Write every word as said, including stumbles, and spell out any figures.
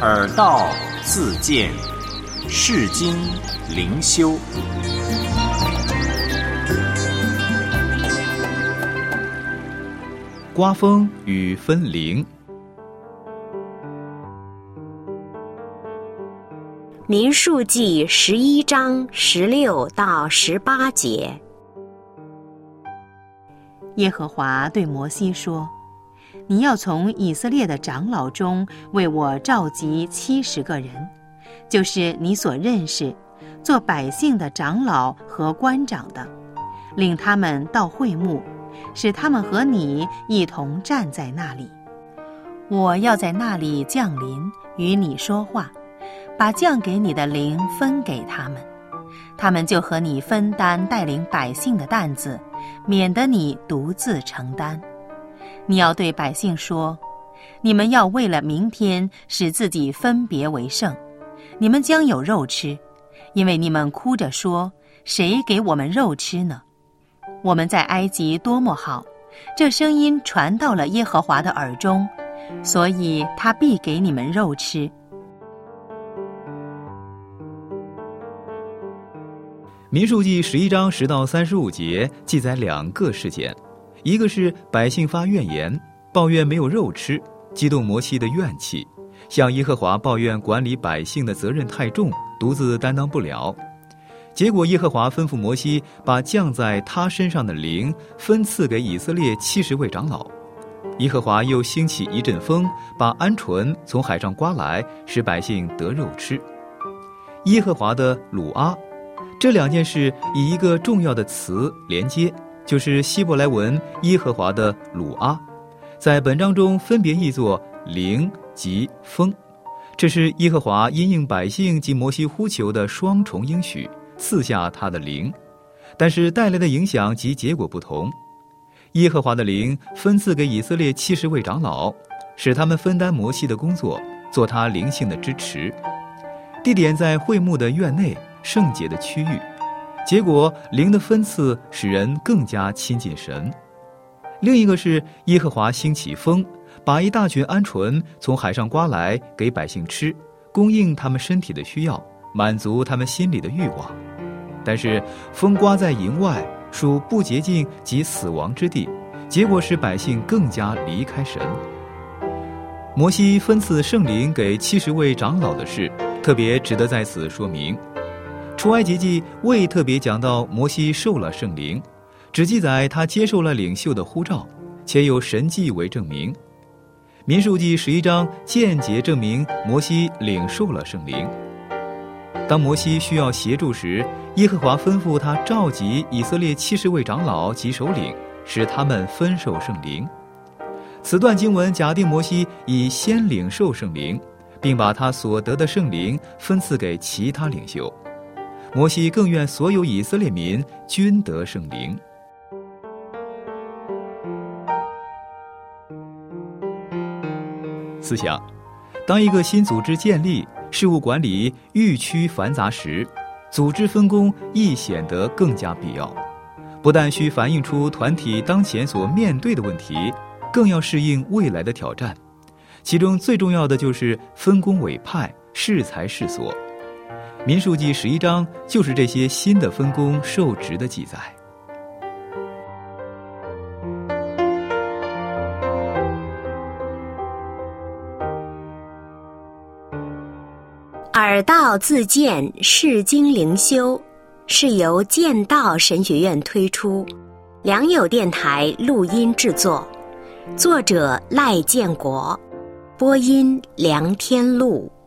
耳道自见，世经灵修。 刮风与分灵。 民数记十一章十六到十八节。 耶和华对摩西说：你要从以色列的长老中为我召集七十个人，就是你所认识做百姓的长老和官长的，领他们到会幕，使他们和你一同站在那里。我要在那里降临，与你说话，把降给你的灵分给他们，他们就和你分担带领百姓的担子，免得你独自承担。你要对百姓说：你们要为了明天使自己分别为圣，你们将有肉吃，因为你们哭着说：谁给我们肉吃呢？我们在埃及多么好，这声音传到了耶和华的耳中，所以他必给你们肉吃。 民数记十一章十到三十五节记载两个事件，一个是百姓发怨言，抱怨没有肉吃，激动摩西的怨气，向耶和华抱怨管理百姓的责任太重，独自担当不了。结果耶和华吩咐摩西把降在他身上的灵分赐给以色列七十位长老。耶和华又兴起一阵风，把鹌鹑从海上刮来，使百姓得肉吃。耶和华的鲁阿，这两件事以一个重要的词连接，就是希伯来文耶和华的鲁阿，在本章中分别译作灵及风。这是耶和华因应百姓及摩西呼求的双重应许，赐下他的灵，但是带来的影响及结果不同。耶和华的灵分赐给以色列七十位长老，使他们分担摩西的工作，做他灵性的支持。地点在会幕的院内圣洁的区域，结果灵的分赐使人更加亲近神。另一个是耶和华兴起风，把一大群鹌鹑从海上刮来给百姓吃，供应他们身体的需要，满足他们心里的欲望。但是风刮在营外，属不洁净及死亡之地，结果使百姓更加离开神。摩西分赐圣灵给七十位长老的事，特别值得在此说明。出埃及记未特别讲到摩西受了圣灵，只记载他接受了领袖的呼召，且有神迹为证明。民数记十一章间接证明摩西领受了圣灵。当摩西需要协助时，耶和华吩咐他召集以色列七十位长老及首领，使他们分受圣灵。此段经文假定摩西已先领受圣灵，并把他所得的圣灵分赐给其他领袖。摩西更愿所有以色列民均得圣灵。思想：当一个新组织建立，事务管理愈趋繁杂时，组织分工亦显得更加必要。不但需反映出团体当前所面对的问题，更要适应未来的挑战。其中最重要的就是分工委派、适才适所。民数记十一章就是这些新的分工受职的记载。 耳道自见，世经灵修，是由剑道神学院推出，良友电台录音制作，作者赖建国，播音梁天禄。